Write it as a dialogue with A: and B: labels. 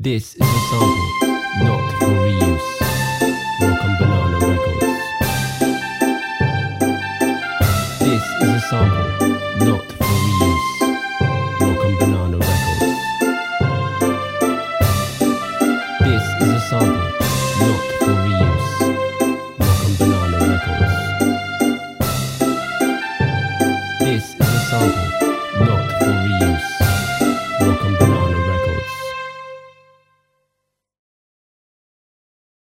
A: This is a sample, not for reuse. Rock and Banana Records. This is a sample, not for reuse. Rock and Banana Records. This is a sample, not for reuse. Rock and Banana Records. This is a sample.